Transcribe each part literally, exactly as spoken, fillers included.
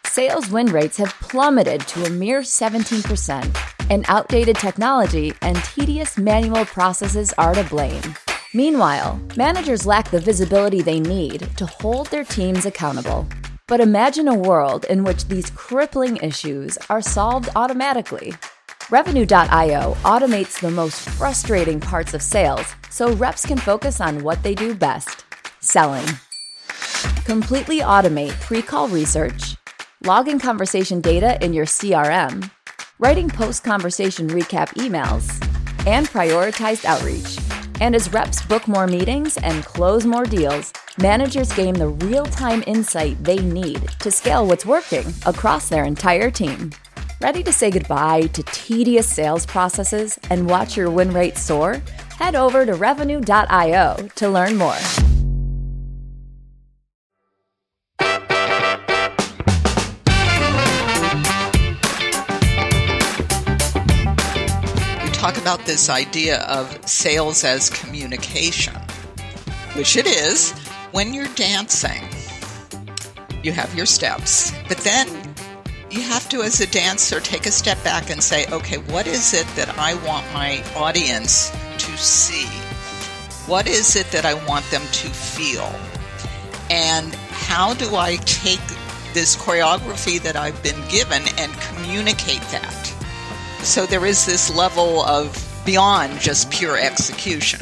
sales win rates have plummeted to a mere seventeen percent, and outdated technology and tedious manual processes are to blame. Meanwhile, managers lack the visibility they need to hold their teams accountable. But imagine a world in which these crippling issues are solved automatically. Revenue dot io automates the most frustrating parts of sales so reps can focus on what they do best: selling. Completely automate pre-call research, logging conversation data in your C R M, writing post-conversation recap emails, and prioritized outreach. And as reps book more meetings and close more deals, managers gain the real-time insight they need to scale what's working across their entire team. Ready to say goodbye to tedious sales processes and watch your win rate soar? Head over to Revenue dot io to learn more. Talk about this idea of sales as communication, which it is. When you're dancing, you have your steps, but then you have to, as a dancer, take a step back and say, okay, what is it that I want my audience to see? What is it that I want them to feel? And how do I take this choreography that I've been given and communicate that? So there is this level of beyond just pure execution.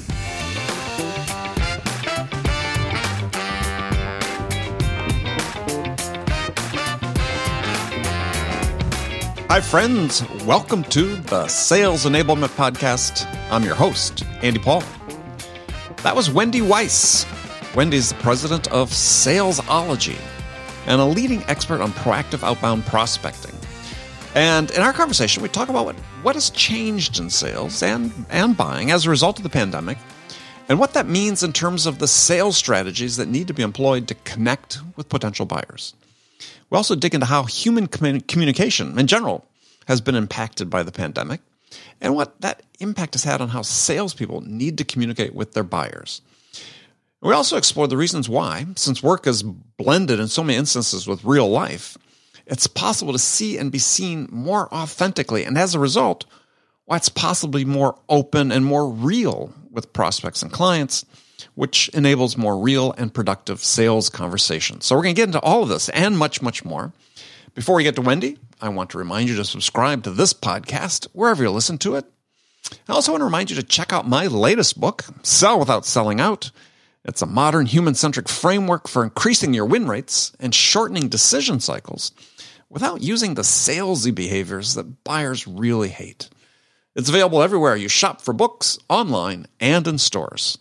Hi, friends. Welcome to the Sales Enablement Podcast. I'm your host, Andy Paul. That was Wendy Weiss. Wendy's the president of Salesology and a leading expert on proactive outbound prospecting. And in our conversation, we talk about what, what has changed in sales and, and buying as a result of the pandemic, and what that means in terms of the sales strategies that need to be employed to connect with potential buyers. We also dig into how human commun- communication in general has been impacted by the pandemic, and what that impact has had on how salespeople need to communicate with their buyers. We also explore the reasons why, since work is blended in so many instances with real life, it's possible to see and be seen more authentically, and as a result, why it's possibly more open and more real with prospects and clients, which enables more real and productive sales conversations. So we're going to get into all of this and much, much more. Before we get to Wendy, I want to remind you to subscribe to this podcast wherever you listen to it. I also want to remind you to check out my latest book, Sell Without Selling Out. It's a modern human-centric framework for increasing your win rates and shortening decision cycles without using the salesy behaviors that buyers really hate. It's available everywhere you shop for books, online, and in stores.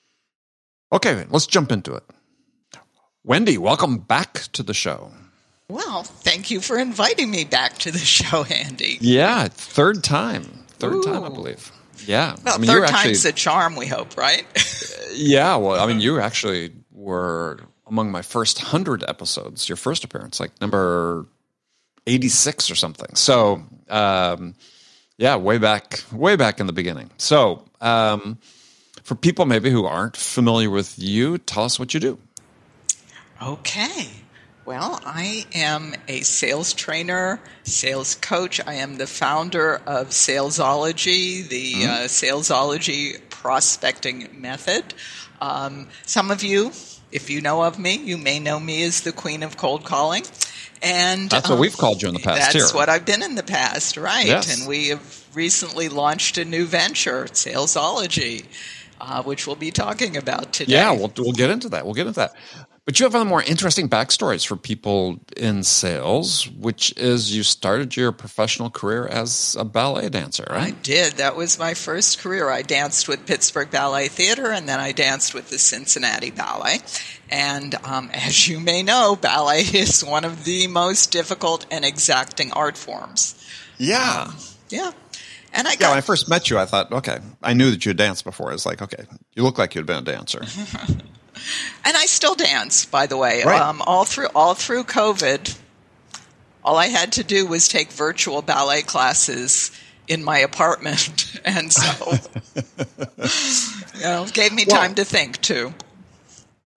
Okay, let's jump into it. Wendy, welcome back to the show. Well, thank you for inviting me back to the show, Andy. Yeah, third time. Third Ooh. time, I believe. Yeah. Well, I mean, third actually, time's a charm, we hope, right? Yeah, well, I mean, you actually were among my first hundred episodes, your first appearance, like number eighty-six or something. So, um, yeah, way back, way back in the beginning. So, um, for people maybe who aren't familiar with you, tell us what you do. Okay. Well, I am a sales trainer, sales coach. I am the founder of Salesology, the mm-hmm. uh, Salesology prospecting method. Um, some of you, if you know of me, you may know me as the queen of cold calling. And that's what um, we've called you in the past. That's here. That's what I've been in the past, right? Yes. And we have recently launched a new venture, Salesology, uh, which we'll be talking about today. Yeah, we'll we'll get into that. We'll get into that. But you have other more interesting backstories for people in sales, which is you started your professional career as a ballet dancer, right? I did. That was my first career. I danced with Pittsburgh Ballet Theater, and then I danced with the Cincinnati Ballet. And um, as you may know, ballet is one of the most difficult and exacting art forms. Yeah. Um, yeah. And I got, yeah, when I first met you, I thought, okay, I knew that you had danced before. It's like, okay, you look like you'd been a dancer. And I still dance, by the way. Right. Um, all through all through COVID, all I had to do was take virtual ballet classes in my apartment, and so you know, gave me well, time to think too.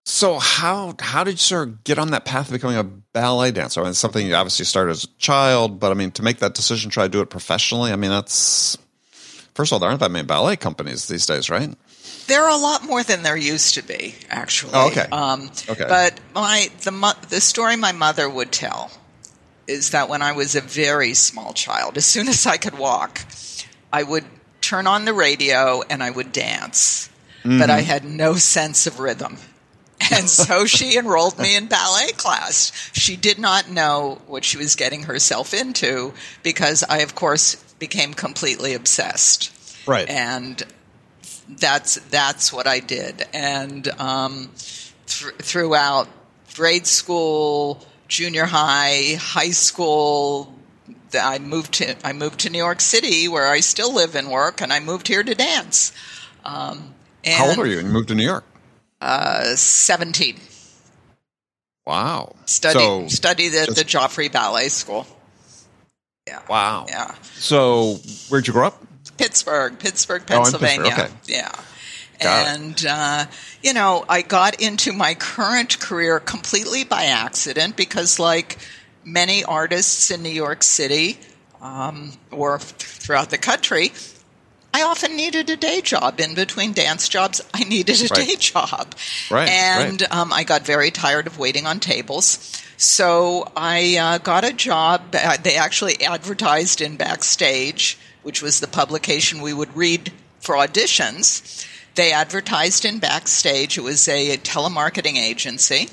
So how how did you sort of get on that path of becoming a ballet dancer? I mean, it's something you obviously started as a child, but I mean, to make that decision, try to do it professionally. I mean, that's first of all, there aren't that many ballet companies these days, right? There are a lot more than there used to be, actually. Oh, okay. Um, okay. But my the mo- the story my mother would tell is that when I was a very small child, as soon as I could walk, I would turn on the radio and I would dance, mm-hmm. but I had no sense of rhythm. And so she enrolled me in ballet class. She did not know what she was getting herself into because I, of course, became completely obsessed. Right. And that's that's what I did. And um, th- throughout grade school, junior high, high school, I moved to I moved to New York City, where I still live and work, and I moved here to dance. Um, and, How old are you when you moved to New York? Uh, seventeen. Wow. Studied so studied at just, the Joffrey Ballet School. Yeah. Wow. Yeah. So where'd you grow up? Pittsburgh, Pittsburgh, Pennsylvania. Oh, in Pittsburgh. Okay. Yeah. Got and, uh, you know, I got into my current career completely by accident because, like many artists in New York City um, or throughout the country, I often needed a day job. In between dance jobs, I needed a right. day job. Right. And right. Um, I got very tired of waiting on tables. So I uh, got a job. Uh, they actually advertised in Backstage, which was the publication we would read for auditions. They advertised in Backstage. It was a, a telemarketing agency.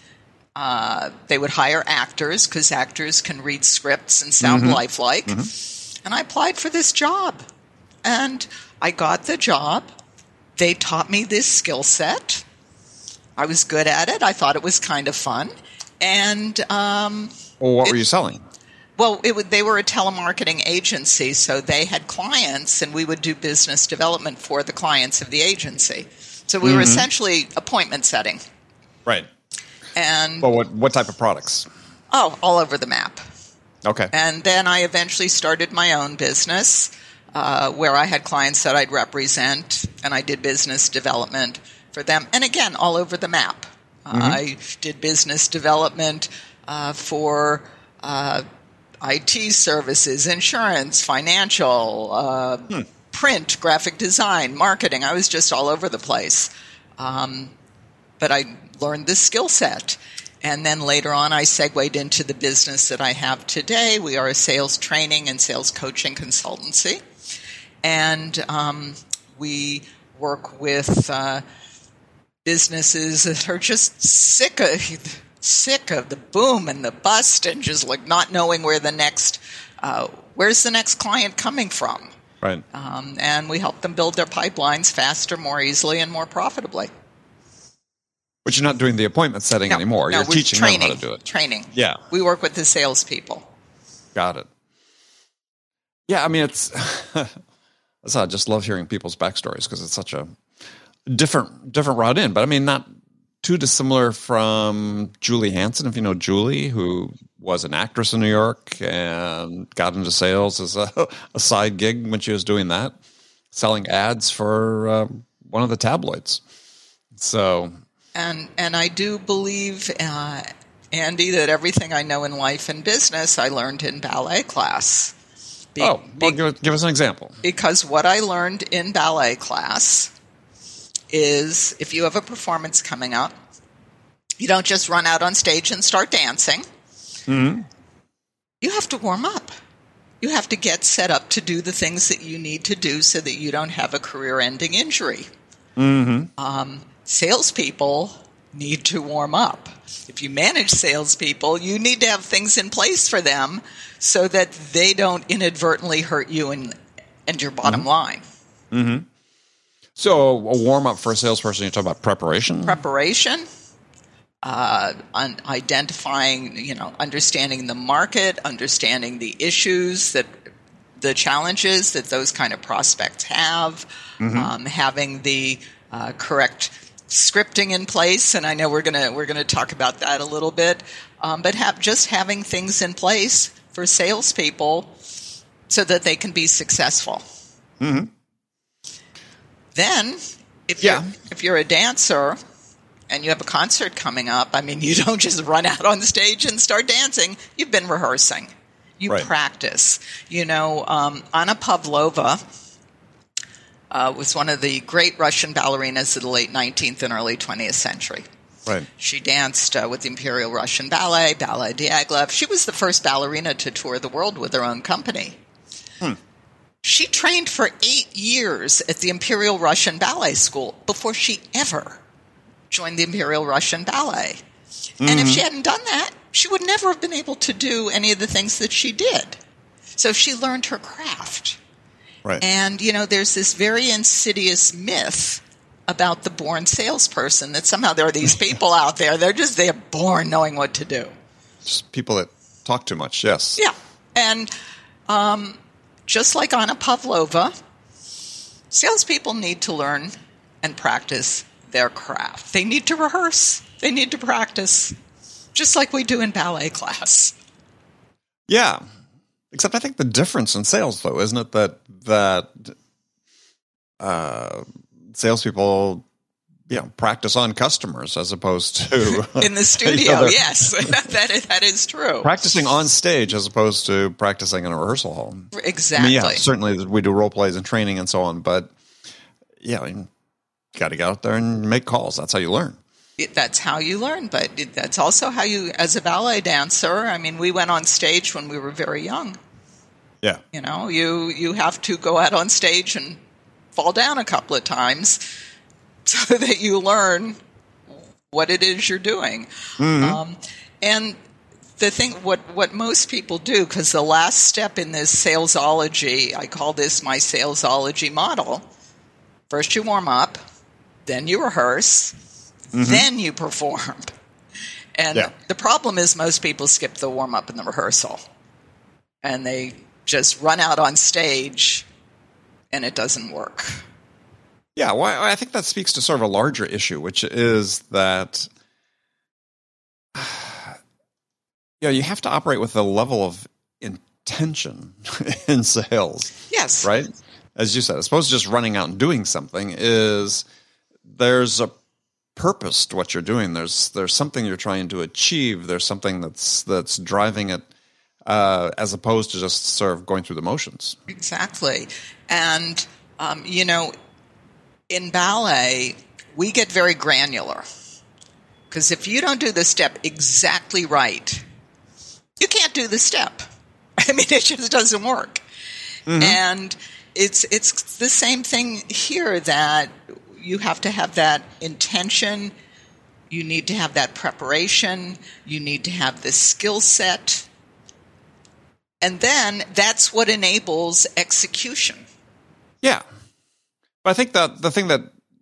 Uh, they would hire actors because actors can read scripts and sound mm-hmm. lifelike. Mm-hmm. And I applied for this job. And I got the job. They taught me this skill set. I was good at it. I thought it was kind of fun. And um, well, what it, were you selling? Well, it would, they were a telemarketing agency, so they had clients, and we would do business development for the clients of the agency. So we mm-hmm. were essentially appointment setting. Right. And well, what what type of products? Oh, all over the map. Okay. And then I eventually started my own business, uh, where I had clients that I'd represent, and I did business development for them. And again, all over the map. Mm-hmm. Uh, I did business development uh, for uh, I T services, insurance, financial, uh, hmm. print, graphic design, marketing. I was just all over the place. Um, but I learned this skill set. And then later on, I segued into the business that I have today. We are a sales training and sales coaching consultancy. And um, we work with uh, businesses that are just sick of sick of the boom and the bust and just like not knowing where the next, uh, where's the next client coming from? Right. Um, and we help them build their pipelines faster, more easily, and more profitably. But you're not doing the appointment setting no, anymore. No, you're we're teaching training, them how to do it. Training. Yeah. We work with the salespeople. Got it. Yeah, I mean, it's that's how I just love hearing people's backstories because it's such a different different route in. But I mean, not too dissimilar from Julie Hansen, if you know Julie, who was an actress in New York and got into sales as a, a side gig when she was doing that, selling ads for uh, one of the tabloids. So, and and I do believe, uh, Andy, that everything I know in life and business I learned in ballet class. Be, oh, well, be, give, give us an example. Because what I learned in ballet class is if you have a performance coming up, you don't just run out on stage and start dancing. Mm-hmm. You have to warm up. You have to get set up to do the things that you need to do so that you don't have a career-ending injury. Mm-hmm. Um, salespeople need to warm up. If you manage salespeople, you need to have things in place for them so that they don't inadvertently hurt you and, and your bottom mm-hmm. line. Mm-hmm. So a warm-up for a salesperson, you're talking about preparation? Preparation, uh, un- identifying, you know, understanding the market, understanding the issues, that the challenges that those kind of prospects have, mm-hmm. um, having the uh, correct scripting in place. And I know we're gonna we're gonna talk about that a little bit, um, but have, just having things in place for salespeople so that they can be successful. Mm-hmm. Then, if yeah. you're if you're a dancer, and you have a concert coming up, I mean, you don't just run out on stage and start dancing. You've been rehearsing. You right. practice. You know, um, Anna Pavlova uh, was one of the great Russian ballerinas of the late nineteenth and early twentieth century. Right. She danced uh, with the Imperial Russian Ballet, Ballet Diaghilev. She was the first ballerina to tour the world with her own company. Hmm. She trained for eight years at the Imperial Russian Ballet School before she ever joined the Imperial Russian Ballet. Mm-hmm. And if she hadn't done that, she would never have been able to do any of the things that she did. So she learned her craft. Right. And, you know, there's this very insidious myth about the born salesperson, that somehow there are these people out there, they're just, they're born knowing what to do. Just people that talk too much, yes. Yeah. And um, just like Anna Pavlova, salespeople need to learn and practice their craft. They need to rehearse. They need to practice, just like we do in ballet class. Yeah. Except I think the difference in sales, though, isn't it that that uh, salespeople, you know, practice on customers as opposed to in the studio? You know, yes, that is, that is true. Practicing on stage as opposed to practicing in a rehearsal hall. Exactly. I mean, yeah, certainly we do role plays and training and so on, but yeah, you got to get out there and make calls. That's how you learn. That's how you learn, but that's also how you, as a ballet dancer, I mean, we went on stage when we were very young. Yeah. You know, you, you have to go out on stage and fall down a couple of times so that you learn what it is you're doing. Mm-hmm. Um, and the thing, what, what most people do, because the last step in this salesology, I call this my salesology model. First you warm up, then you rehearse, mm-hmm. then you perform. And yeah. the problem is most people skip the warm-up and the rehearsal. And they just run out on stage, and it doesn't work. Yeah, well, I think that speaks to sort of a larger issue, which is that you know, you have to operate with a level of intention in sales. Yes. Right? As you said, as opposed to just running out and doing something, is there's a purpose to what you're doing. There's there's something you're trying to achieve. There's something that's that's driving it, uh, as opposed to just sort of going through the motions. Exactly. And, um, you know, in ballet, we get very granular. Because if you don't do the step exactly right, you can't do the step. I mean, it just doesn't work. Mm-hmm. And it's it's the same thing here, that you have to have that intention, you need to have that preparation, you need to have the skill set, and then that's what enables execution. Yeah. But I think that the thing that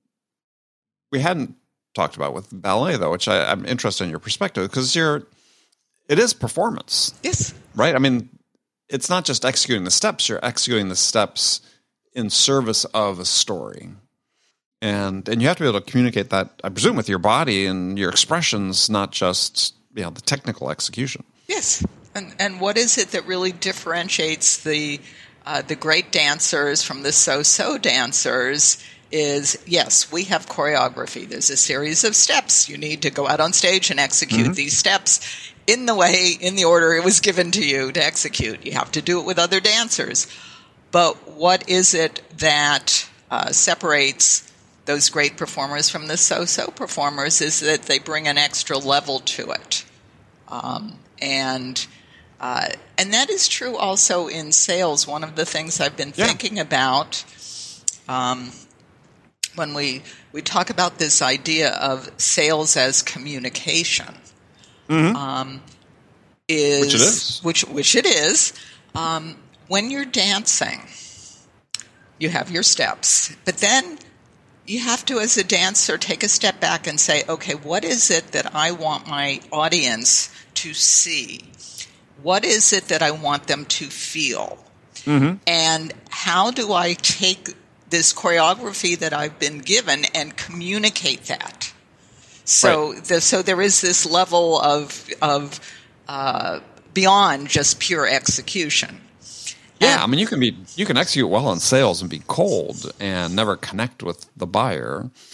we hadn't talked about with ballet, though, which I, I'm interested in your perspective, because you're, it is performance. Yes. Right? I mean, it's not just executing the steps, you're executing the steps in service of a story. And and you have to be able to communicate that, I presume, with your body and your expressions, not just, you know, the technical execution. Yes. And and what is it that really differentiates the uh, the great dancers from the so-so dancers is, yes, we have choreography. There's a series of steps. You need to go out on stage and execute mm-hmm. these steps in the way, in the order it was given to you to execute. You have to do it with other dancers. But what is it that uh, separates those great performers from the so-so performers is that they bring an extra level to it. Um, and uh, and that is true also in sales. One of the things I've been yeah. thinking about um, when we, we talk about this idea of sales as communication mm-hmm. um, is, which it is. Which, which it is. Um, when you're dancing, you have your steps. But then you have to, as a dancer, take a step back and say, okay, what is it that I want my audience to see? What is it that I want them to feel? Mm-hmm. And how do I take this choreography that I've been given and communicate that? So, right. the, so there is this level of of uh, beyond just pure execution. Yeah, I mean, you can be you can execute well on sales and be cold and never connect with the buyer,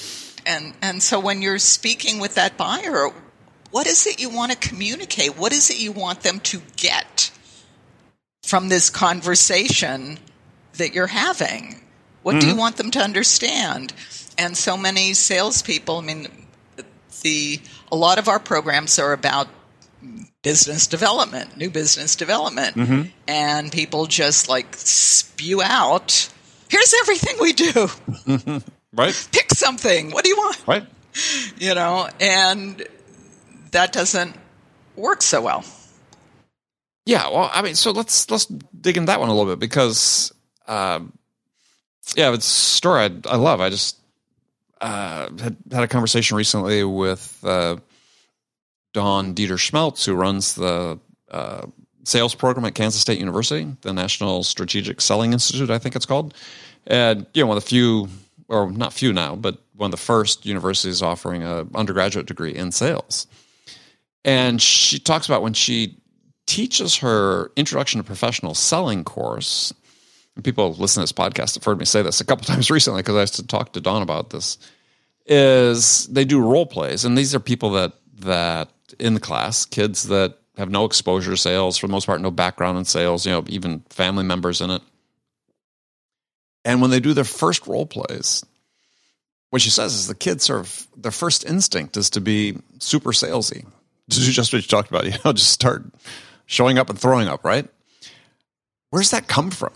And and so when you're speaking with that buyer, what is it you want to communicate? What is it you want them to get from this conversation that you're having? What mm-hmm. do you want them to understand? And so many salespeople, I mean, the a lot of our programs are about business development, new business development. Mm-hmm. And people just like spew out, here's everything we do. Right. Pick something. What do you want? Right. You know, and that doesn't work so well. Yeah, well, I mean, so let's let's dig into that one a little bit because, uh, yeah, it's a story I, I love. I just uh, had had a conversation recently with uh, Dawn Dieter Schmeltz, who runs the uh, sales program at Kansas State University, the National Strategic Selling Institute, I think it's called. And, you know, one of the few, or not few now, but one of the first universities offering an undergraduate degree in sales. And she talks about when she teaches her Introduction to Professional Selling course, and people listen to this podcast have heard me say this a couple times recently because I used to talk to Dawn about this, is they do role plays. And these are people that, that in the class, kids that have no exposure to sales, for the most part, no background in sales, you know, even family members in it. And when they do their first role plays, what she says is the kids sort of, their first instinct is to be super salesy. To do just what you talked about, you know, just start showing up and throwing up, right? Where's that come from?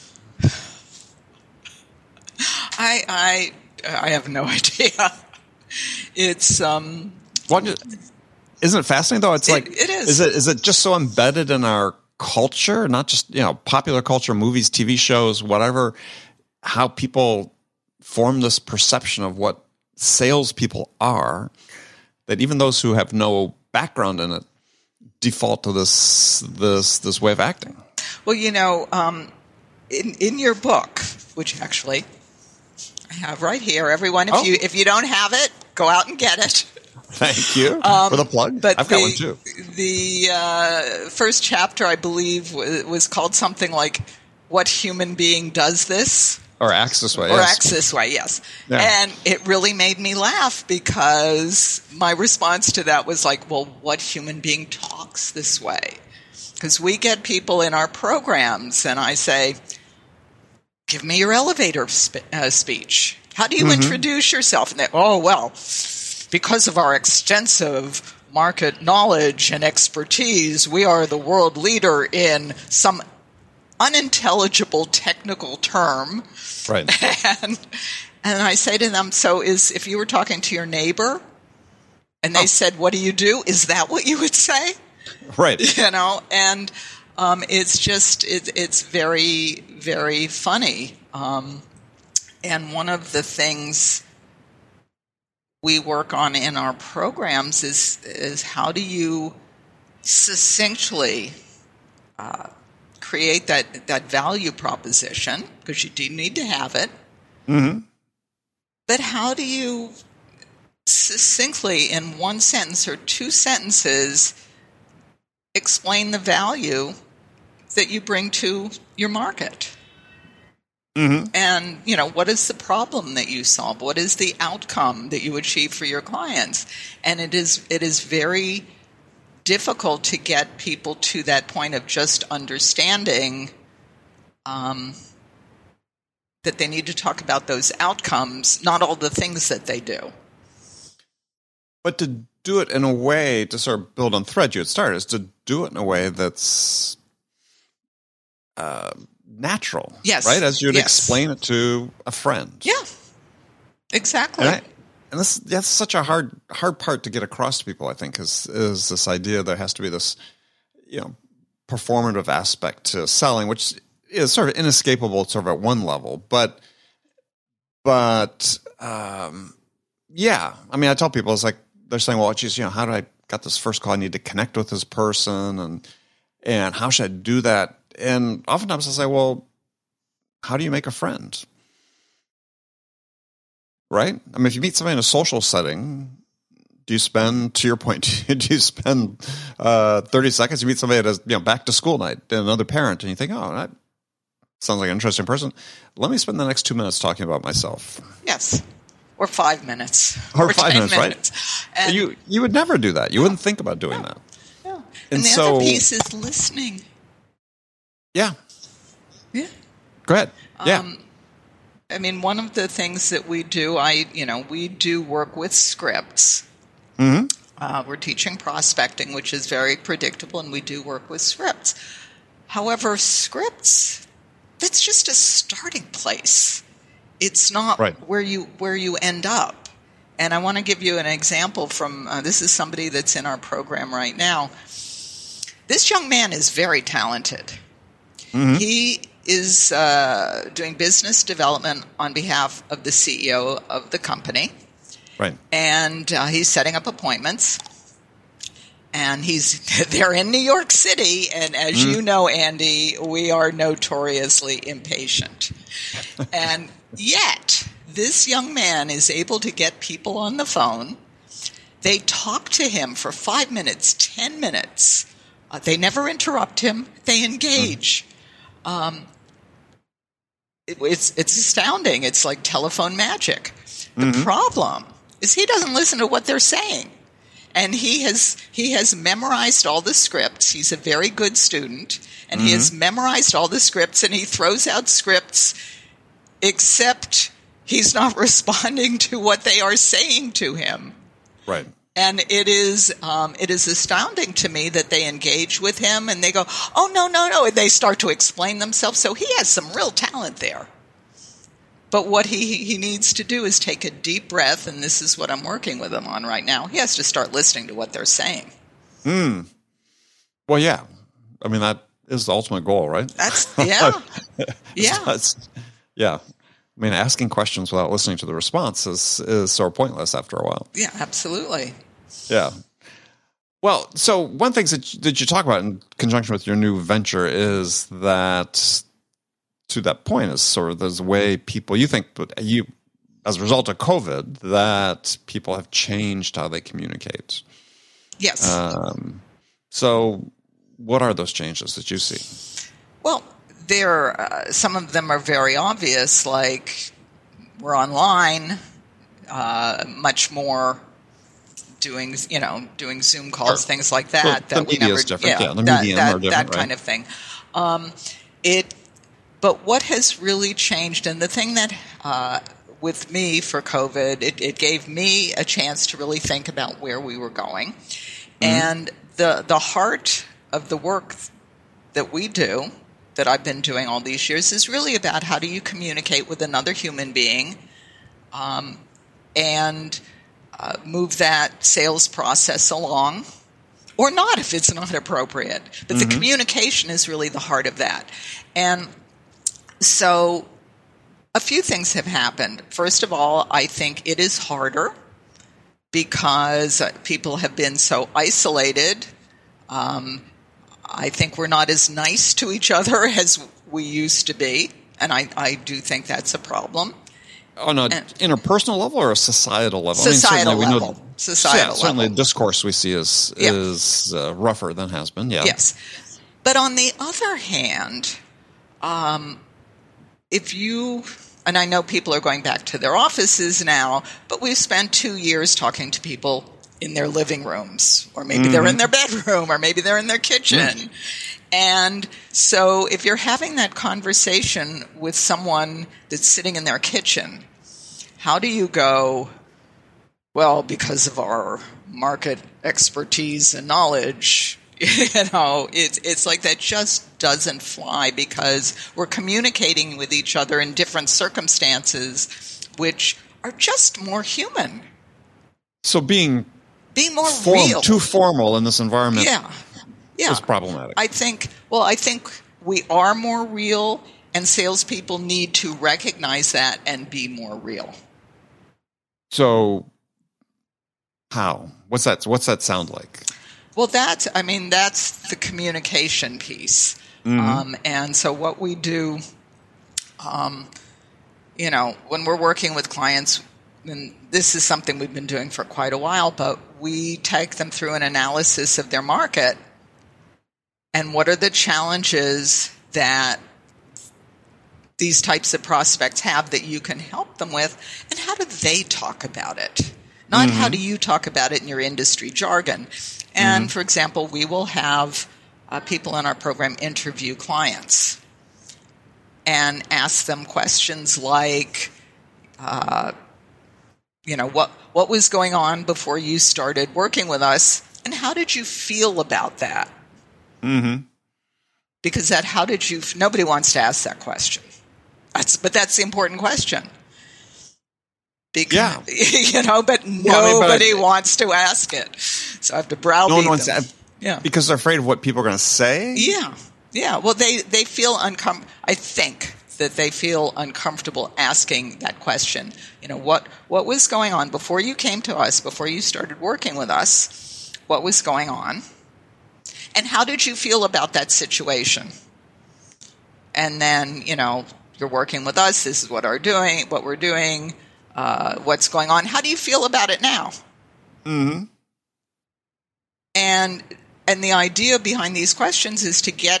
I I I have no idea. It's um. Well, isn't it fascinating though? It's it, like it is. Is it is it just so embedded in our culture, not just you know popular culture, movies, T V shows, whatever? How people form this perception of what salespeople are, that even those who have no background in it default to this this this way of acting. Well, you know, um, in in your book, which actually I have right here, everyone, if oh. you if you don't have it, go out and get it. Thank you um, for the plug. But I've the, got one too. The uh, first chapter, I believe, was called something like "What Human Being Does This?" Or acts this way. Or yes. acts this way, yes. Yeah. And it really made me laugh because my response to that was like, well, what human being talks this way? Because we get people in our programs and I say, give me your elevator sp- uh, speech. How do you mm-hmm. introduce yourself? And they, oh, well, because of our extensive market knowledge and expertise, we are the world leader in some unintelligible technical term. Right. And and I say to them, so is if you were talking to your neighbor and they oh. said, what do you do? Is that what you would say? Right. You know, and um, it's just, it, it's very, very funny. Um, and one of the things we work on in our programs is, is how do you succinctly uh, create that, that value proposition, because you do need to have it. Mm-hmm. But how do you succinctly, in one sentence or two sentences, explain the value that you bring to your market? Mm-hmm. And, you know, what is the problem that you solve? What is the outcome that you achieve for your clients? And it is it is very difficult to get people to that point of just understanding um, that they need to talk about those outcomes, not all the things that they do. But to do it in a way, to sort of build on thread you had started, is to do it in a way that's uh, natural. Yes. Right? As you'd yes. explain it to a friend. Yeah. Exactly. And I, And this, that's such a hard, hard part to get across to people, I think, is, is this idea there has to be this, you know, performative aspect to selling, which is sort of inescapable sort of at one level. But, but, um, yeah, I mean, I tell people, it's like, they're saying, well, geez, you know, how do I got this first call? I need to connect with this person and, and how should I do that? And oftentimes I say, well, how do you make a friend? Right? I mean, if you meet somebody in a social setting, do you spend, to your point, do you spend uh, thirty seconds? You meet somebody at a you know, back to school night, and another parent, and you think, oh, that sounds like an interesting person. Let me spend the next two minutes talking about myself. Yes. or five minutes, or, or five minutes, minutes, right? And you you would never do that. You wouldn't think about doing no, that. No. And, and the so, other piece is listening. Yeah. Yeah. Go ahead. Yeah. Um, I mean, one of the things that we do, I you know, we do work with scripts. Mm-hmm. Uh, we're teaching prospecting, which is very predictable, and we do work with scripts. However, scripts, that's just a starting place. It's not right. where you where you end up. And I want to give you an example from, uh, this is somebody that's in our program right now. This young man is very talented. Mm-hmm. He is uh, doing business development on behalf of the C E O of the company. Right. And uh, he's setting up appointments. And he's they're in New York City. And as mm. you know, Andy, we are notoriously impatient. And yet, this young man is able to get people on the phone. They talk to him for five minutes, ten minutes. Uh, they never interrupt him. They engage. Mm. Um, it, it's, it's astounding. It's like telephone magic. The mm-hmm. problem is he doesn't listen to what they're saying. And he has he has memorized all the scripts. He's a very good student. And mm-hmm. he has memorized all the scripts, and he throws out scripts, except he's not responding to what they are saying to him. Right. And it is um, it is astounding to me that they engage with him, and they go, oh, no, no, no. And they start to explain themselves. So he has some real talent there. But what he, he needs to do is take a deep breath, and this is what I'm working with him on right now. He has to start listening to what they're saying. Hmm. Well, yeah. I mean, that is the ultimate goal, right? That's, yeah. yeah. That's, yeah. I mean, asking questions without listening to the response is, is sort of pointless after a while. Yeah, absolutely. Yeah. Well, so one thing that, that you talk about in conjunction with your new venture is that, to that point, is sort of there's a way people, you think, you as a result of COVID, that people have changed how they communicate. Yes. Um, so what are those changes that you see? Well, there, uh, some of them are very obvious, like we're online, uh, much more doing, you know, doing Zoom calls, sure. things like that. Well, that the we media never, is different. Yeah, yeah the that, medium that, are different, that right? kind of thing. Um, it, but what has really changed, and the thing that uh, with me for COVID, it, it gave me a chance to really think about where we were going, mm-hmm. and the the heart of the work that we do, that I've been doing all these years, is really about how do you communicate with another human being, um, and uh, move that sales process along, or not if it's not appropriate. But mm-hmm. the communication is really the heart of that. And so a few things have happened. First of all, I think it is harder because people have been so isolated. Um, I think we're not as nice to each other as we used to be, and I, I do think that's a problem. On an interpersonal level or a societal level? Societal I mean, level. We know, societal yeah, certainly level. Discourse we see is, yeah. is uh, rougher than has been, yeah. Yes. But on the other hand, um, if you, and I know people are going back to their offices now, but we've spent two years talking to people in their living rooms, or maybe mm-hmm. they're in their bedroom, or maybe they're in their kitchen. Mm-hmm. And so if you're having that conversation with someone that's sitting in their kitchen, how do you go, well, because of our market expertise and knowledge, you know, it's it's like that just doesn't fly, because we're communicating with each other in different circumstances, which are just more human. So being being more form, real, too formal in this environment, yeah, yeah, is problematic. I think. Well, I think we are more real, and salespeople need to recognize that and be more real. So, how? What's that? What's that sound like? Well, that's, I mean, that's the communication piece. Mm-hmm. Um, and so what we do, um, you know, when we're working with clients, and this is something we've been doing for quite a while, but we take them through an analysis of their market and what are the challenges that these types of prospects have that you can help them with, and how do they talk about it? Not mm-hmm. how do you talk about it in your industry jargon. And, mm-hmm. for example, we will have uh, people in our program interview clients and ask them questions like, uh, you know, what what was going on before you started working with us, and how did you feel about that? Mm-hmm. Because that, how did you? Nobody wants to ask that question. That's, but that's the important question. Because, yeah, you know, but well, nobody I mean, but I, wants to ask it. So I have to browbeat no one wants them. To, yeah, because they're afraid of what people are going to say. Yeah, yeah. Well, they they feel uncomfortable. I think that they feel uncomfortable asking that question. You know, what what was going on before you came to us, before you started working with us? What was going on? And how did you feel about that situation? And then, you know, you're working with us. This is what our doing, what we're doing, uh, what's going on. How do you feel about it now? Mm-hmm. And and the idea behind these questions is to get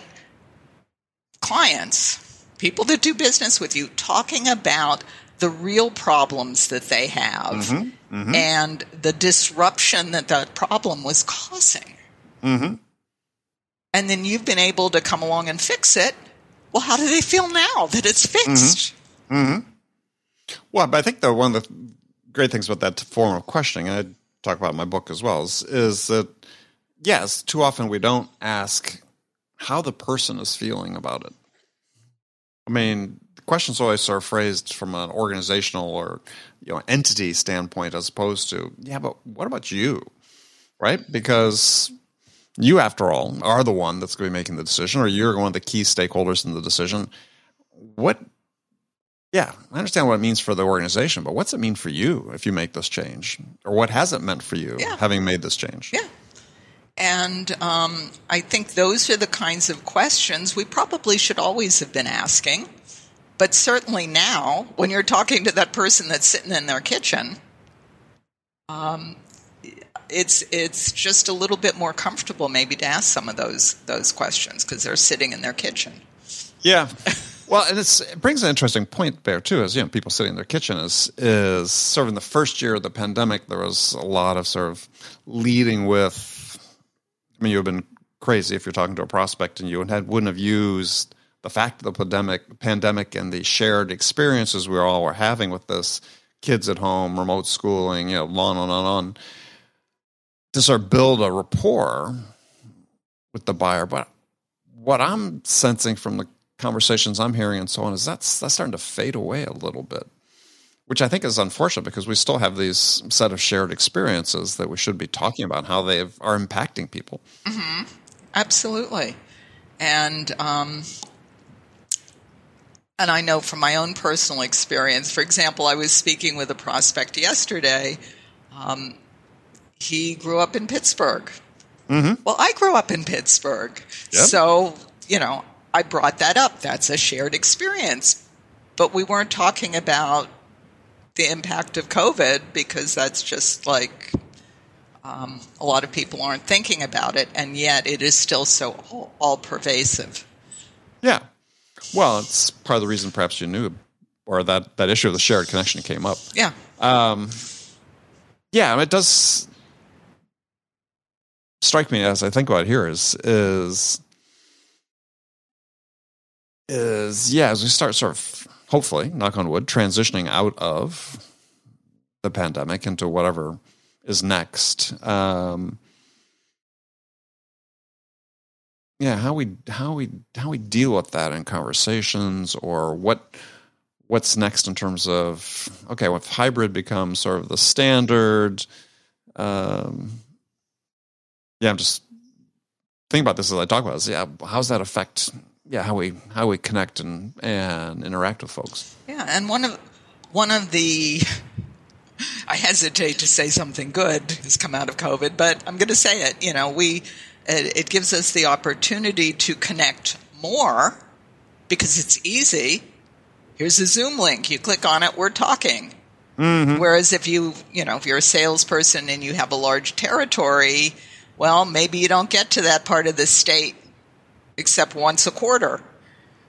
clients, people that do business with you, talking about the real problems that they have mm-hmm. Mm-hmm. and the disruption that that problem was causing. Mm-hmm. And then you've been able to come along and fix it. Well, how do they feel now that it's fixed? Mm-hmm. Mm-hmm. Well, but I think, though, one of the great things about that form of questioning, and I talk about in my book as well, is, is that, yes, too often we don't ask how the person is feeling about it. I mean, the questions always are phrased from an organizational or, you know, entity standpoint as opposed to, yeah, but what about you, right? Because you, after all, are the one that's going to be making the decision, or you're one of the key stakeholders in the decision. What, yeah, I understand what it means for the organization, but what's it mean for you if you make this change? Or what has it meant for you yeah. having made this change? Yeah. And um, I think those are the kinds of questions we probably should always have been asking. But certainly now, when you're talking to that person that's sitting in their kitchen, um, it's it's just a little bit more comfortable maybe to ask some of those those questions because they're sitting in their kitchen. Yeah. Well, and it's, it brings an interesting point there, too, is, you know, people sitting in their kitchen is, is sort of in the first year of the pandemic, there was a lot of sort of leading with, I mean, you would have been crazy if you're talking to a prospect and you had, wouldn't have used the fact of the pandemic, pandemic and the shared experiences we all were having with this, kids at home, remote schooling, you know, on and on and on, to sort of build a rapport with the buyer. But what I'm sensing from the conversations I'm hearing and so on is that's that's starting to fade away a little bit, which I think is unfortunate because we still have these set of shared experiences that we should be talking about how they are impacting people. Mm-hmm. Absolutely. And um, and I know from my own personal experience, for example, I was speaking with a prospect yesterday. Um, he grew up in Pittsburgh. Mm-hmm. Well, I grew up in Pittsburgh. Yep. So, you know, I brought that up. That's a shared experience. But we weren't talking about the impact of COVID because that's just like um, a lot of people aren't thinking about it, and yet it is still so all, all pervasive. Yeah. Well, it's part of the reason perhaps you knew, or that, that issue of the shared connection came up. Yeah. Um, yeah, it does strike me as I think about it here is is is yeah, as we start sort of hopefully, knock on wood, transitioning out of the pandemic into whatever is next. Um, yeah, how we how we how we deal with that in conversations, or what what's next in terms of, okay, if hybrid becomes sort of the standard. Um, yeah, I'm just thinking about this as I talk about this. Yeah, how does that affect yeah how we how we connect and and interact with folks? Yeah, and one of one of the I hesitate to say something good has come out of COVID, but I'm going to say it. You know, we it, it gives us the opportunity to connect more because it's easy. Here's a Zoom link. You click on it, we're talking. Mm-hmm. Whereas if you, you know, if you're a salesperson and you have a large territory, well, maybe you don't get to that part of the state except once a quarter.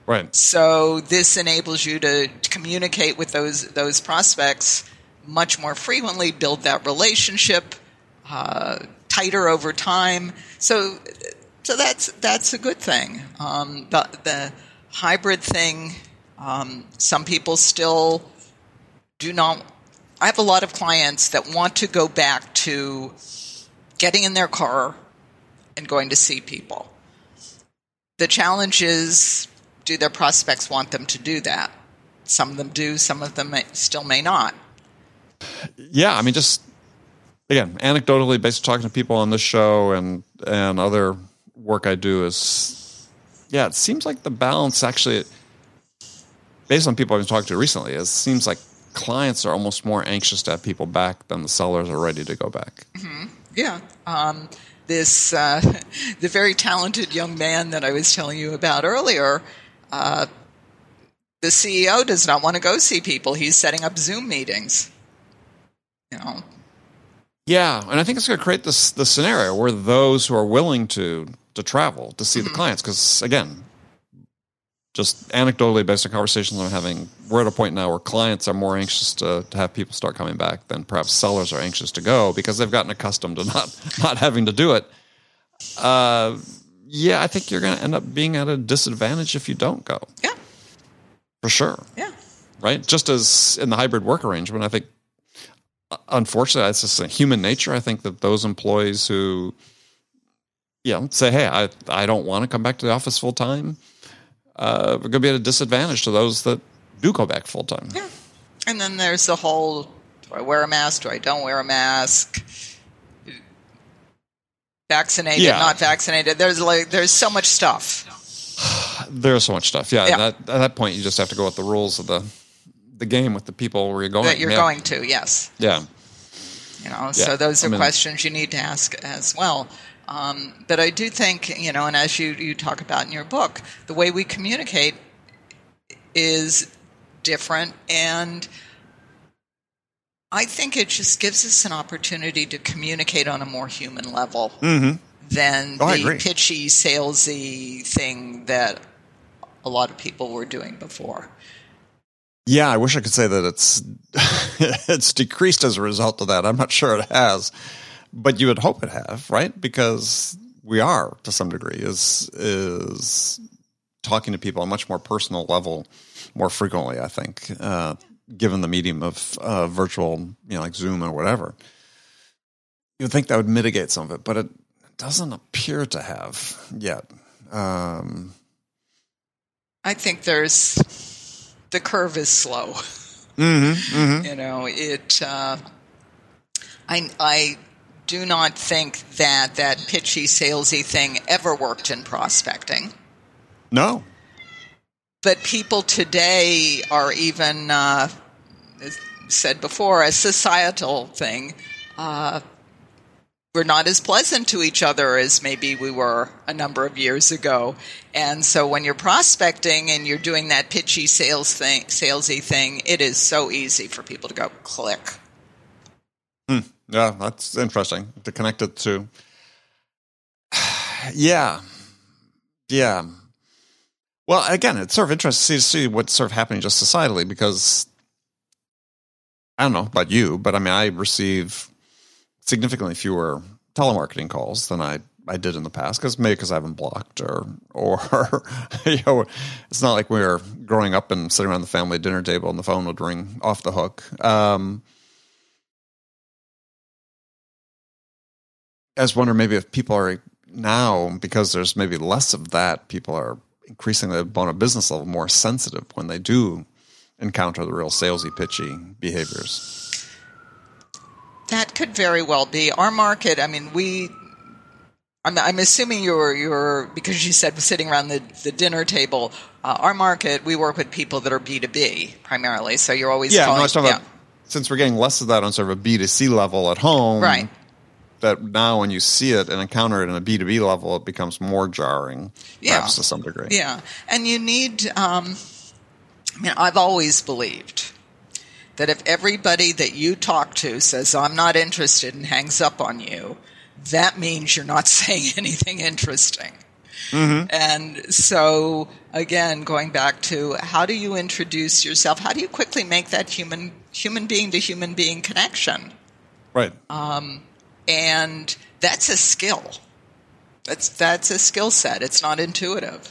Right. So this enables you to, to communicate with those those prospects much more frequently, build that relationship uh, tighter over time. So so that's that's a good thing. Um, the, the hybrid thing, um, some people still do not. I have a lot of clients that want to go back to getting in their car and going to see people. The challenge is, do their prospects want them to do that? Some of them do, some of them may, still may not. Yeah, I mean, just, again, anecdotally, based on talking to people on this show and, and other work I do is, yeah, it seems like the balance actually, based on people I've been talking to recently, it seems like clients are almost more anxious to have people back than the sellers are ready to go back. Mm-hmm. Yeah. Um, this uh, the very talented young man that I was telling you about earlier, uh, the C E O does not want to go see people. He's setting up Zoom meetings. You know. Yeah, and I think it's going to create this the scenario where those who are willing to to travel to see mm-hmm. the clients, because again, just anecdotally based on conversations I'm having, we're at a point now where clients are more anxious to, to have people start coming back than perhaps sellers are anxious to go because they've gotten accustomed to not not having to do it. Uh, yeah, I think you're going to end up being at a disadvantage if you don't go. Yeah. For sure. Yeah. Right? Just as in the hybrid work arrangement, I think, unfortunately, it's just a human nature. I think that those employees who, you know, say, hey, I, I don't want to come back to the office full time, Uh, we're going to be at a disadvantage to those that do go back full time. Yeah, and then there's the whole: do I wear a mask? Do I don't wear a mask? Vaccinated, yeah. not vaccinated. There's like there's so much stuff. There's so much stuff. Yeah, yeah. And that, at that point, you just have to go with the rules of the the game with the people where you're going. That you're yeah. going to, yes. Yeah. You know, yeah. So those are I mean, questions you need to ask as well. Um, but I do think, you know, and as you, you talk about in your book, the way we communicate is different. And I think it just gives us an opportunity to communicate on a more human level mm-hmm. than oh, the pitchy, salesy thing that a lot of people were doing before. Yeah, I wish I could say that it's it's decreased as a result of that. I'm not sure it has. But you would hope it have, right? Because we are, to some degree, is is talking to people on a much more personal level more frequently, I think, uh, given the medium of uh, virtual, you know, like Zoom or whatever. You would think that would mitigate some of it, but it doesn't appear to have yet. Um, I think there's, the curve is slow. Mm-hmm, mm-hmm. You know, it, uh, I, I, do not think that that pitchy, salesy thing ever worked in prospecting. No. But people today are even, uh, as said before, a societal thing. Uh, we're not as pleasant to each other as maybe we were a number of years ago. And so when you're prospecting and you're doing that pitchy sales thing, salesy thing, it is so easy for people to go click. Hmm. Yeah, that's interesting to connect it to. Yeah. Yeah. Well, again, it's sort of interesting to see, see what's sort of happening just societally because I don't know about you, but I mean, I receive significantly fewer telemarketing calls than I, I did in the past because maybe because I haven't blocked or, or you know, it's not like we were growing up and sitting around the family dinner table and the phone would ring off the hook. Um, I just wonder maybe if people are now, because there's maybe less of that, people are increasingly on a business level more sensitive when they do encounter the real salesy, pitchy behaviors. That could very well be. Our market, I mean, we, I'm, I'm assuming you're, you're, because you said sitting around the, the dinner table, uh, our market, we work with people that are B two B primarily, so you're always yeah, calling. No, I was talking yeah. about, since we're getting less of that on sort of a B two C level at home. Right. That now when you see it and encounter it in a B two B level, it becomes more jarring, yeah. perhaps to some degree. Yeah. And you need, um, I mean, I've always believed that if everybody that you talk to says, I'm not interested and hangs up on you, that means you're not saying anything interesting. Mm-hmm. And so, again, going back to how do you introduce yourself? How do you quickly make that human human being to human being connection? Right. Um, and that's a skill. That's that's a skill set. It's not intuitive.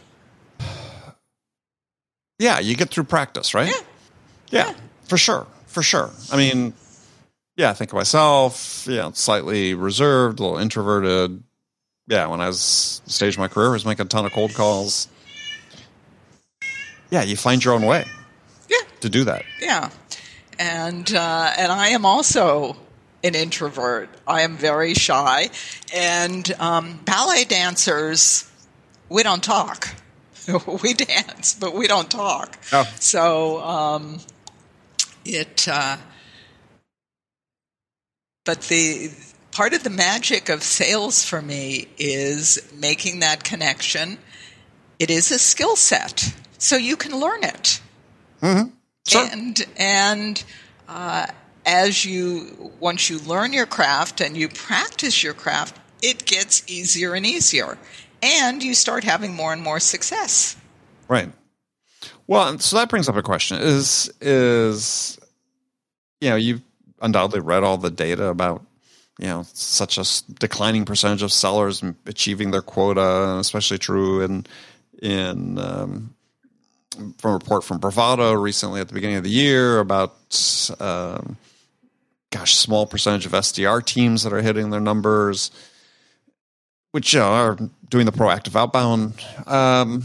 Yeah, you get through practice, right? Yeah. Yeah, yeah. for sure, for sure. I mean, yeah, I think of myself, yeah, slightly reserved, a little introverted. Yeah, when I was stage of my career, I was making a ton of cold calls. Yeah, you find your own way. Yeah. To do that. Yeah, and uh, and I am also an introvert. I am very shy, and um, ballet dancers, we don't talk. We dance, but we don't talk. Oh. So um, it. Uh, but the part of the magic of sales for me is making that connection. It is a skill set, so you can learn it. Mm-hmm. Sure. And and uh, as you once you learn your craft and you practice your craft, it gets easier and easier. And you start having more and more success. Right. Well, so that brings up a question. Is, is you know, you've undoubtedly read all the data about, you know, such a declining percentage of sellers achieving their quota, and especially true in, in um, from a report from Bravado recently at the beginning of the year about, um, gosh, small percentage of S D R teams that are hitting their numbers, which you know, are doing the proactive outbound. Um,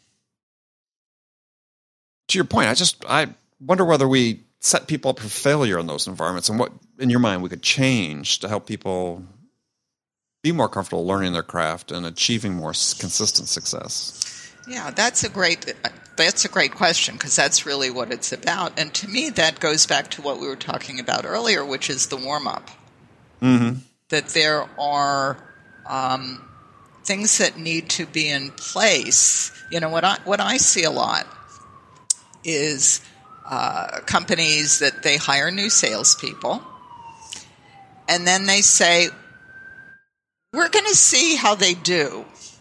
to your point, I just I wonder whether we set people up for failure in those environments, and what, in your mind, we could change to help people be more comfortable learning their craft and achieving more consistent success. Yeah, that's a great that's a great question, because that's really what it's about. And to me, that goes back to what we were talking about earlier, which is the warm up. Mm-hmm. That there are Um, things that need to be in place. You know, what I what I see a lot is uh, companies that they hire new salespeople, and then they say, "We're going to see how they do."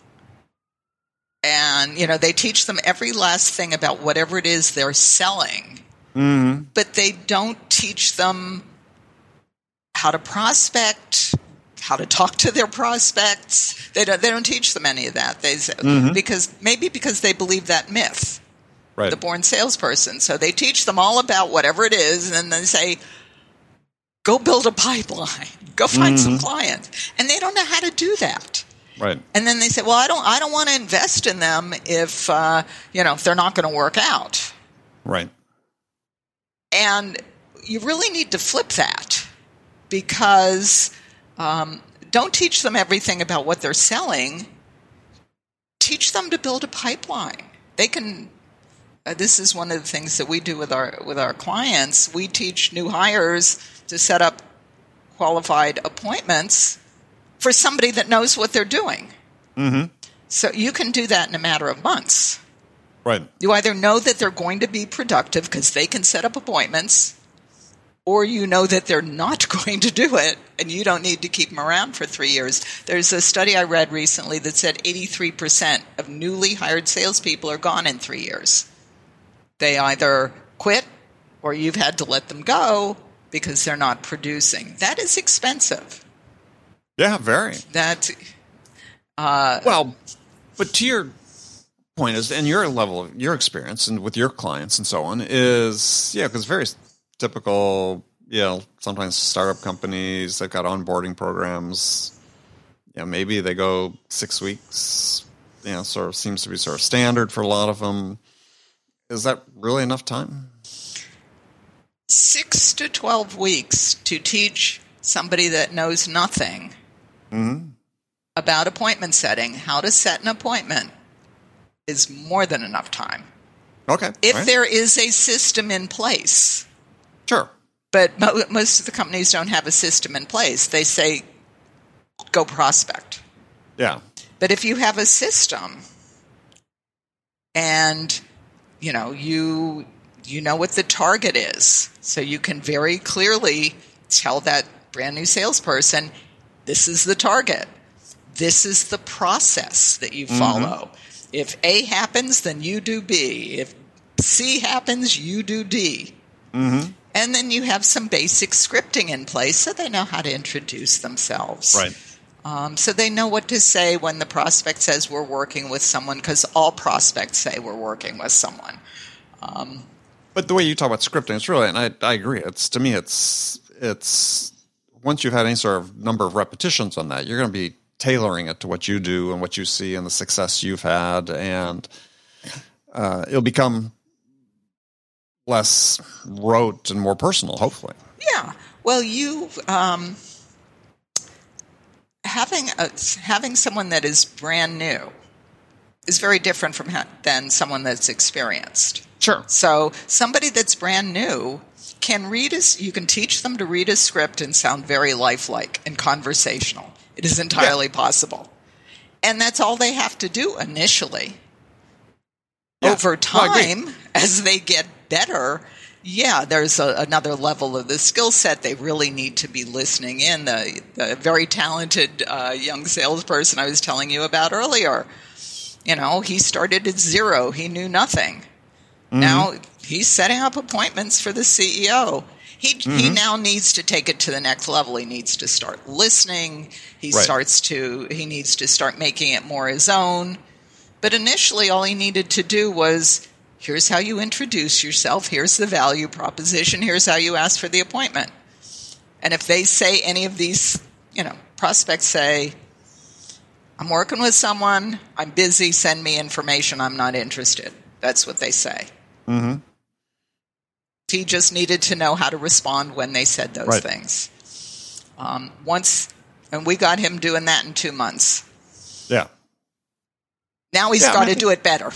And, you know, they teach them every last thing about whatever it is they're selling, mm-hmm. but they don't teach them how to prospect, how to talk to their prospects. They don't, they don't teach them any of that. They mm-hmm. because maybe because they believe that myth, right. The born salesperson. So they teach them all about whatever it is, and then they say, "Go build a pipeline, go find mm-hmm. some clients," and they don't know how to do that. Right. And then they say, "Well, I don't, I don't want to invest in them if uh, you know if they're not going to work out." Right. And you really need to flip that, because Um, don't teach them everything about what they're selling. Teach them to build a pipeline. They can. Uh, this is one of the things that we do with our with our clients. We teach new hires to set up qualified appointments for somebody that knows what they're doing. Mm-hmm. So you can do that in a matter of months. Right. You either know that they're going to be productive because they can set up appointments, or you know that they're not going to do it, and you don't need to keep them around for three years. There's a study I read recently that said eighty-three percent of newly hired salespeople are gone in three years. They either quit, or you've had to let them go because they're not producing. That is expensive. Yeah, very. That, uh, well, but to your point is, and your level of your experience and with your clients and so on is, yeah, because very typical, you know, sometimes startup companies, they've got onboarding programs. Yeah, maybe they go six weeks, you know, sort of seems to be sort of standard for a lot of them. Is that really enough time? Six to twelve weeks to teach somebody that knows nothing mm-hmm. about appointment setting, how to set an appointment, is more than enough time. Okay. If right. there is a system in place. Sure. But mo- most of the companies don't have a system in place. They say, go prospect. Yeah. But if you have a system and, you know, you you know what the target is, so you can very clearly tell that brand new salesperson, this is the target. this is the process that you follow. Mm-hmm. If A happens, then you do B. If C happens, you do D. Mm-hmm. And then you have some basic scripting in place so they know how to introduce themselves. Right. Um, so they know what to say when the prospect says we're working with someone, because all prospects say we're working with someone. Um, but the way you talk about scripting, it's really, and I, I agree. It's to me, it's it's once you've had any sort of number of repetitions on that, you're going to be tailoring it to what you do and what you see and the success you've had, and uh, it'll become less rote and more personal, hopefully. Yeah. Well, you um, having a, having someone that is brand new is very different from ha- than someone that's experienced. Sure. So somebody that's brand new can read as you can teach them to read a script and sound very lifelike and conversational. It is entirely yeah. possible, and that's all they have to do initially. Yeah. Over time, well, as they get better, yeah, there's a, another level of the skill set. They really need to be listening in. The, the very talented uh, young salesperson I was telling you about earlier, you know, he started at zero. He knew nothing. Mm-hmm. Now he's setting up appointments for the C E O. He mm-hmm. he now needs to take it to the next level. He needs to start listening. He right. starts to he needs to start making it more his own. But initially, all he needed to do was, here's how you introduce yourself. Here's the value proposition. Here's how you ask for the appointment. And if they say any of these, you know, prospects say, I'm working with someone, I'm busy, send me information, I'm not interested. That's what they say. Mm-hmm. He just needed to know how to respond when they said those right. things. Um, once, and we got him doing that in two months. Yeah. Now he's yeah, got I mean, to do it better.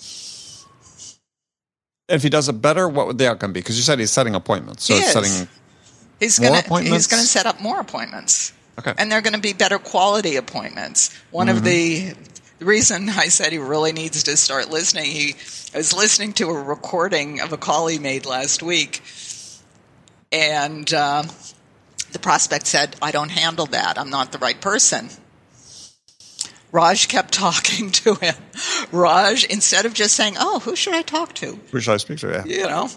If he does it better, what would the outcome be? Because you said he's setting appointments. So he he's is. setting he's more gonna, appointments? He's going to set up more appointments. Okay. And they're going to be better quality appointments. One mm-hmm. of the, the reason I said he really needs to start listening, he I was listening to a recording of a call he made last week, and uh, the prospect said, I don't handle that. I'm not the right person. Raj kept talking to him. Raj, instead of just saying, oh, who should I talk to? Who should I speak to? Yeah. You know.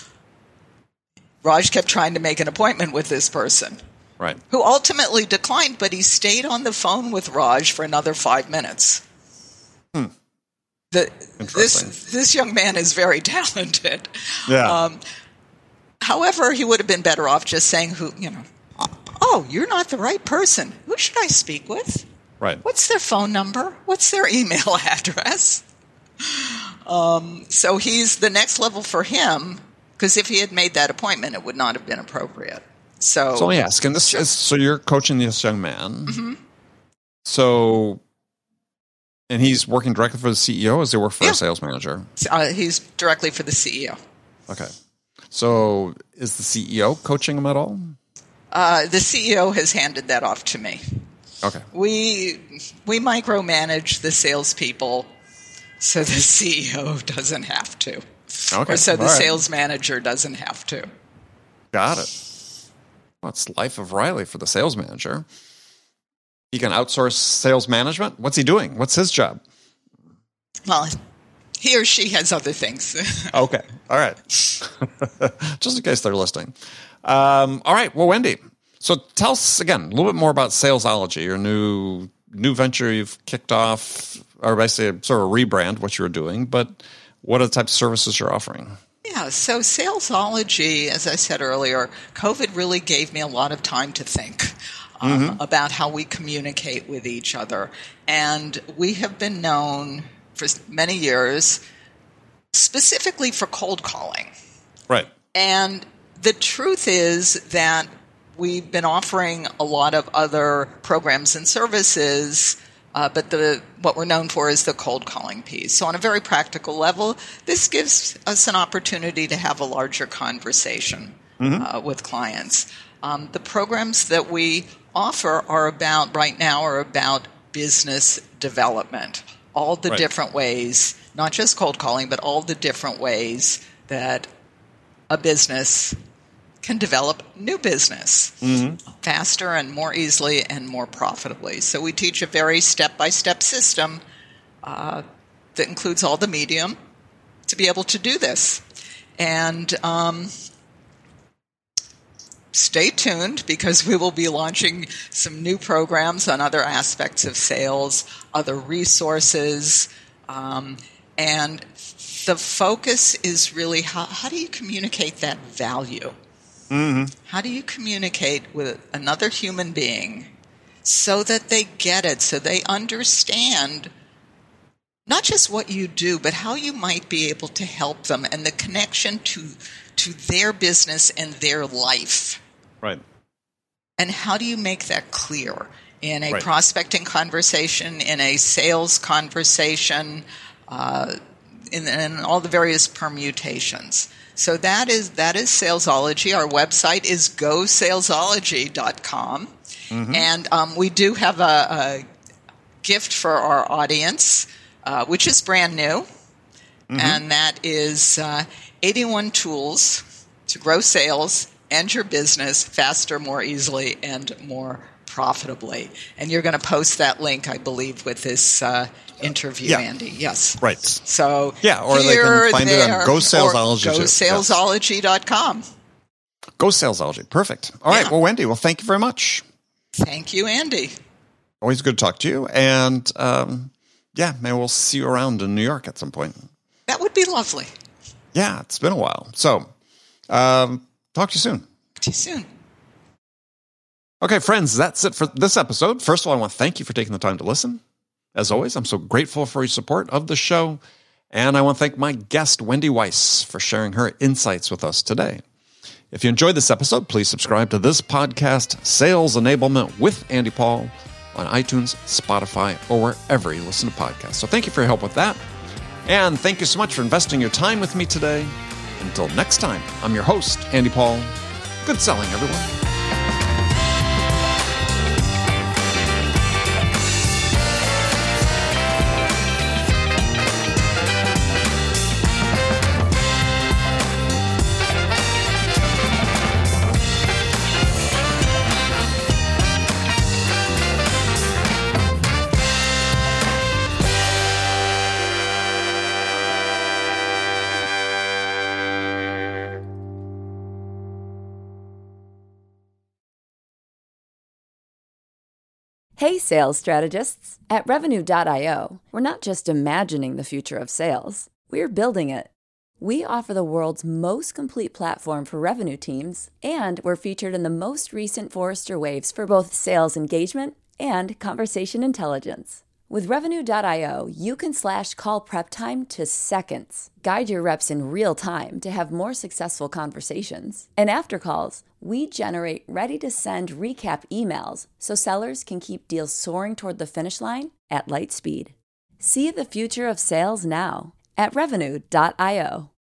Raj kept trying to make an appointment with this person. Right. Who ultimately declined, but he stayed on the phone with Raj for another five minutes. Hmm. The, this this young man is very talented. Yeah. Um, however, he would have been better off just saying, "Who you know? Oh, you're not the right person. Who should I speak with? Right. What's their phone number? What's their email address?" Um, so he's the next level for him, because if he had made that appointment, it would not have been appropriate. So, so let me ask, and this is, so you're coaching this young man. Mm-hmm. So, and he's working directly for the C E O, or does he work for yeah. a sales manager? Uh, he's directly for the C E O. Okay. So is the C E O coaching him at all? Uh, the C E O has handed that off to me. Okay. We we micromanage the salespeople so the C E O doesn't have to. Okay. Or so the all right. sales manager doesn't have to. Got it. Well, it's life of Riley for the sales manager. He can outsource sales management? What's he doing? What's his job? Well, he or she has other things. Okay. All right. Just in case they're listening. Um, all right. Well, Wendy, so tell us again a little bit more about Salesology, your new new venture you've kicked off, or basically sort of rebrand what you're doing, but what are the types of services you're offering? Yeah, so Salesology, as I said earlier, COVID really gave me a lot of time to think um, mm-hmm. about how we communicate with each other. And we have been known for many years specifically for cold calling. Right. And the truth is that we've been offering a lot of other programs and services, uh, but the what we're known for is the cold calling piece. So on a very practical level, this gives us an opportunity to have a larger conversation mm-hmm. uh, with clients. Um, the programs that we offer are about, right now, are about business development. All the right. different ways, not just cold calling, but all the different ways that a business can develop new business mm-hmm. faster and more easily and more profitably. So we teach a very step-by-step system uh, that includes all the medium to be able to do this. And um, stay tuned, because we will be launching some new programs on other aspects of sales, other resources, um, and the focus is really how, how do you communicate that value? Mm-hmm. How do you communicate with another human being so that they get it, so they understand not just what you do, but how you might be able to help them and the connection to to their business and their life. Right. And how do you make that clear in a right. prospecting conversation, in a sales conversation, uh, in, in all the various permutations? So that is that is Salesology. Our website is go salesology dot com. Mm-hmm. And um, we do have a, a gift for our audience, uh, which is brand new. Mm-hmm. And that is uh, eighty-one tools to grow sales and your business faster, more easily, and more profitably. And you're going to post that link, I believe, with this uh, interview, yeah. Andy. Yes. Right. So yeah, or here, they can find there, it on Go Salesology. Go salesology dot com. Go Salesology. Perfect. All yeah. right. Well, Wendy, well, thank you very much. Thank you, Andy. Always good to talk to you. And um, yeah, maybe we'll see you around in New York at some point. That would be lovely. Yeah, it's been a while. So, um, talk to you soon. Talk to you soon. Okay, friends, that's it for this episode. First of all, I want to thank you for taking the time to listen. As always, I'm so grateful for your support of the show. And I want to thank my guest, Wendy Weiss, for sharing her insights with us today. If you enjoyed this episode, please subscribe to this podcast, Sales Enablement with Andy Paul, on iTunes, Spotify, or wherever you listen to podcasts. So thank you for your help with that. And thank you so much for investing your time with me today. Until next time, I'm your host, Andy Paul. Good selling, everyone. Hey, sales strategists! At Revenue dot io, we're not just imagining the future of sales, we're building it. We offer the world's most complete platform for revenue teams, and we're featured in the most recent Forrester Waves for both sales engagement and conversation intelligence. With Revenue dot io, you can slash call prep time to seconds, guide your reps in real time to have more successful conversations. And after calls, we generate ready-to-send recap emails so sellers can keep deals soaring toward the finish line at light speed. See the future of sales now at Revenue dot io.